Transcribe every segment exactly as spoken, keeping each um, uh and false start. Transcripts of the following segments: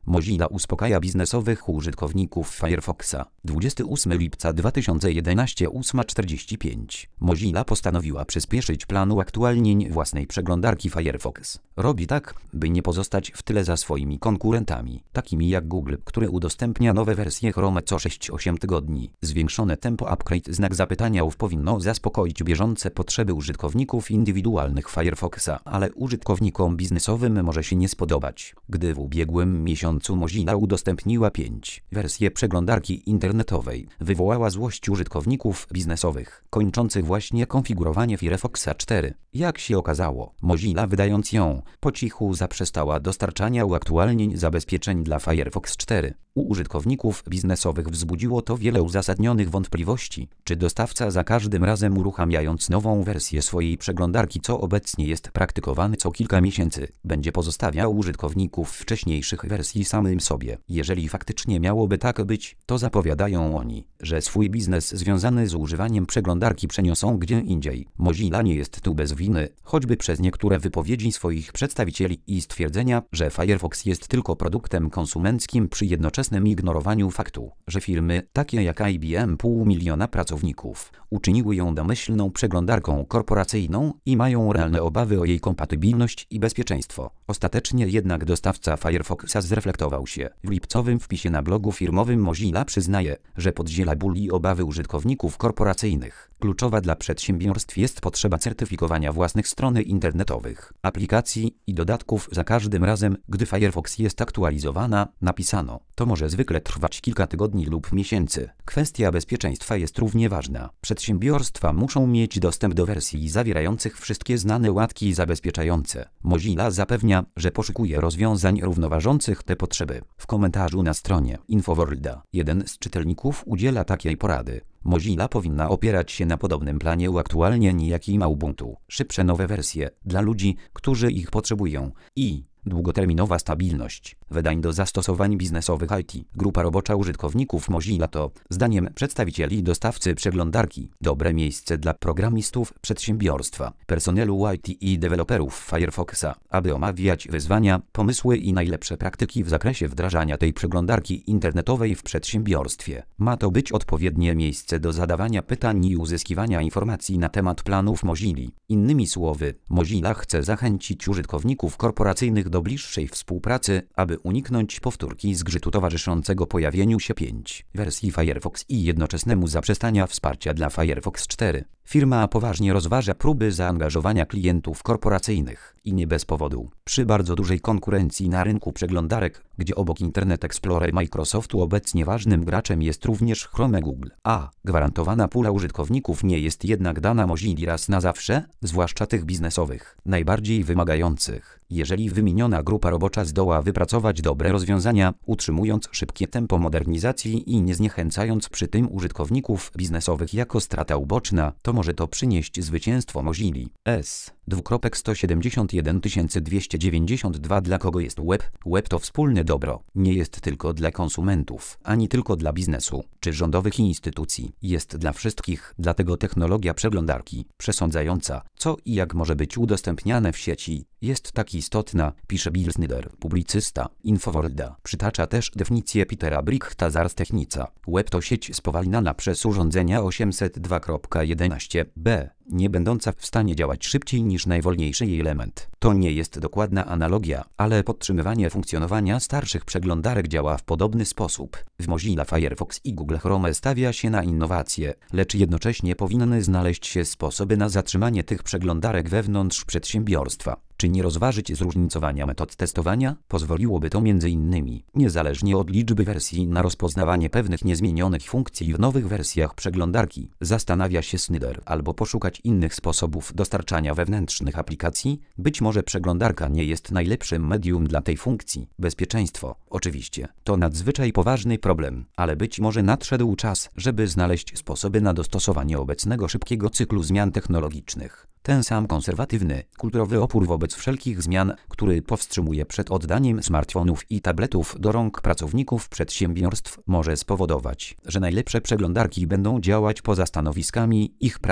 Mozilla uspokaja biznesowych użytkowników Firefoxa. dwudziestego ósmego lipca dwa tysiące jedenastego ósma czterdzieści pięć. Mozilla postanowiła przyspieszyć plan uaktualnień własnej przeglądarki Firefox. Robi tak, by nie pozostać w tyle za swoimi konkurentami, takimi jak Google, który udostępnia nowe wersje Chrome co sześć osiem tygodni. Zwiększone tempo upgrade znak zapytania powinno zaspokoić bieżące potrzeby użytkowników indywidualnych Firefoxa, ale użytkownikom biznesowym może się nie spodobać. Gdy w ubiegłym miesiącu Mozilla udostępniła pięć wersje przeglądarki internetowej, wywołała złość użytkowników biznesowych, kończących właśnie konfigurowanie Firefoxa cztery. Jak się okazało, Mozilla, wydając ją po cichu, zaprzestała dostarczania uaktualnień zabezpieczeń dla Firefox cztery. U użytkowników biznesowych wzbudziło to wiele uzasadnionych wątpliwości, czy dostawca za każdym razem uruchamiając nową wersję swojej przeglądarki, co obecnie jest praktykowane co kilka miesięcy, będzie pozostawiał użytkowników wcześniejszych wersji samym sobie. Jeżeli faktycznie miałoby tak być, to zapowiadają oni, że swój biznes związany z używaniem przeglądarki przeniosą gdzie indziej. Mozilla nie jest tu bez winy, choćby przez niektóre wypowiedzi swoich przedstawicieli i stwierdzenia, że Firefox jest tylko produktem konsumenckim przy jednoczesnym ignorowaniu faktu, że firmy takie jak I B M, pół miliona pracowników, uczyniły ją domyślną przeglądarką korporacyjną i mają realne obawy o jej kompatybilność i bezpieczeństwo. Ostatecznie jednak dostawca Firefoxa zreflektował się. W lipcowym wpisie na blogu firmowym Mozilla przyznaje, że podziela ból i obawy użytkowników korporacyjnych. Kluczowa dla przedsiębiorstw jest potrzeba certyfikowania własnych stron internetowych, aplikacji i dodatków za każdym razem, gdy Firefox jest aktualizowana, napisano. To może zwykle trwać kilka tygodni lub miesięcy. Kwestia bezpieczeństwa jest równie ważna. Przedsiębiorstwa muszą mieć dostęp do wersji zawierających wszystkie znane łatki zabezpieczające. Mozilla zapewnia, że poszukuje rozwiązań równoważących te potrzeby. W komentarzu na stronie InfoWorlda jeden z czytelników udziela takiej porady. Mozilla powinna opierać się na podobnym planie uaktualnień, jaki ma Ubuntu. Szybsze nowe wersje dla ludzi, którzy ich potrzebują i długoterminowa stabilność wydań do zastosowań biznesowych I T. Grupa robocza użytkowników Mozilla to, zdaniem przedstawicieli dostawcy przeglądarki, dobre miejsce dla programistów przedsiębiorstwa, personelu I T i deweloperów Firefoxa, aby omawiać wyzwania, pomysły i najlepsze praktyki w zakresie wdrażania tej przeglądarki internetowej w przedsiębiorstwie. Ma to być odpowiednie miejsce do zadawania pytań i uzyskiwania informacji na temat planów Mozilli. Innymi słowy, Mozilla chce zachęcić użytkowników korporacyjnych do bliższej współpracy, aby uniknąć powtórki zgrzytu towarzyszącego pojawieniu się pięć wersji Firefox i jednoczesnemu zaprzestania wsparcia dla Firefox cztery. Firma poważnie rozważa próby zaangażowania klientów korporacyjnych i nie bez powodu. Przy bardzo dużej konkurencji na rynku przeglądarek, gdzie obok Internet Explorer Microsoftu obecnie ważnym graczem jest również Chrome Google, a gwarantowana pula użytkowników nie jest jednak dana Mozilli raz na zawsze, zwłaszcza tych biznesowych, najbardziej wymagających. Jeżeli wymieniona grupa robocza zdoła wypracować dobre rozwiązania, utrzymując szybkie tempo modernizacji i nie zniechęcając przy tym użytkowników biznesowych jako strata uboczna, to może to przynieść zwycięstwo Mozilli. S. Dwukropek sto siedemdziesiąt jeden tysięcy dwieście dziewięćdziesiąt dwa. Dla kogo jest web? Web to wspólne dobro. Nie jest tylko dla konsumentów, ani tylko dla biznesu, czy rządowych instytucji. Jest dla wszystkich, dlatego technologia przeglądarki, przesądzająca, co i jak może być udostępniane w sieci, jest tak istotna, pisze Bill Snyder, publicysta InfoWorlda. Przytacza też definicję Petera Brighta z Ars Technica. Web to sieć spowalniana przez urządzenia osiemset dwa kropka jedenaście b, nie będąca w stanie działać szybciej niż najwolniejszy jej element. To nie jest dokładna analogia, ale podtrzymywanie funkcjonowania starszych przeglądarek działa w podobny sposób. W Mozilla Firefox i Google Chrome stawia się na innowacje, lecz jednocześnie powinny znaleźć się sposoby na zatrzymanie tych przeglądarek wewnątrz przedsiębiorstwa. Czy nie rozważyć zróżnicowania metod testowania? Pozwoliłoby to między innymi, niezależnie od liczby wersji, na rozpoznawanie pewnych niezmienionych funkcji w nowych wersjach przeglądarki. Zastanawia się Snyder, albo poszukać innych sposobów dostarczania wewnętrznych aplikacji. Być może przeglądarka nie jest najlepszym medium dla tej funkcji. Bezpieczeństwo, oczywiście, to nadzwyczaj poważny problem, ale być może nadszedł czas, żeby znaleźć sposoby na dostosowanie obecnego szybkiego cyklu zmian technologicznych. Ten sam konserwatywny, kulturowy opór wobec wszelkich zmian, który powstrzymuje przed oddaniem smartfonów i tabletów do rąk pracowników przedsiębiorstw, może spowodować, że najlepsze przeglądarki będą działać poza stanowiskami ich pracy.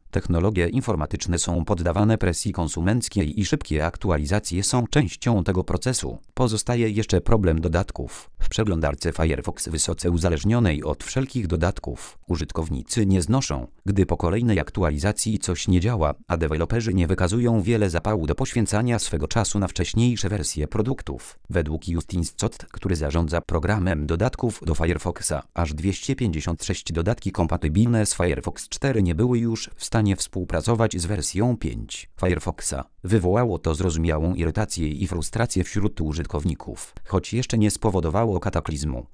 Technologie informatyczne są poddawane presji konsumenckiej i szybkie aktualizacje są częścią tego procesu. Pozostaje jeszcze problem dodatków. W przeglądarce Firefox wysoce uzależnionej od wszelkich dodatków użytkownicy nie znoszą, gdy po kolejnej aktualizacji coś nie działa, a deweloperzy nie wykazują wiele zapału do poświęcania swego czasu na wcześniejsze wersje produktów. Według Justin Scott, który zarządza programem dodatków do Firefoxa, aż dwieście pięćdziesiąt sześć dodatki kompatybilne z Firefox cztery nie były już w stanie współpracować z wersją pięć Firefoxa. Wywołało to zrozumiałą irytację i frustrację wśród użytkowników, choć jeszcze nie spowodowało kataklizmu.